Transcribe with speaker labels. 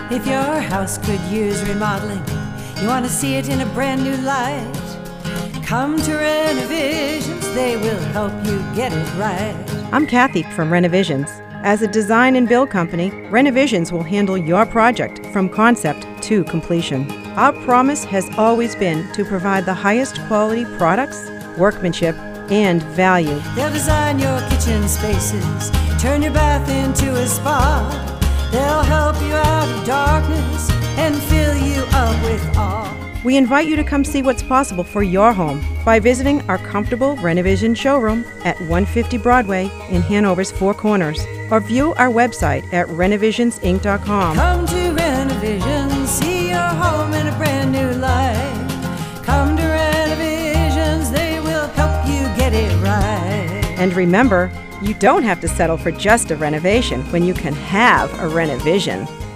Speaker 1: If your house could use remodeling, you want to see it in a brand new light, come to Renovisions, they will help you get it right.
Speaker 2: I'm Kathy from Renovisions. As a design and build company, Renovisions will handle your project from concept to completion. Our promise has always been to provide the highest quality products, workmanship, and value.
Speaker 1: They'll design your kitchen spaces, turn your bath into a spa. They'll help you out of darkness and fill you up with awe.
Speaker 2: We invite you to come see what's possible for your home by visiting our comfortable Renovision showroom at 150 Broadway in Hanover's Four Corners, or view our website at renovisionsinc.com.
Speaker 1: Come to Renovisions, see your home in a brand new light. Come to Renovisions, they will help you get it right.
Speaker 2: And remember, you don't have to settle for just a renovation when you can have a Renovision.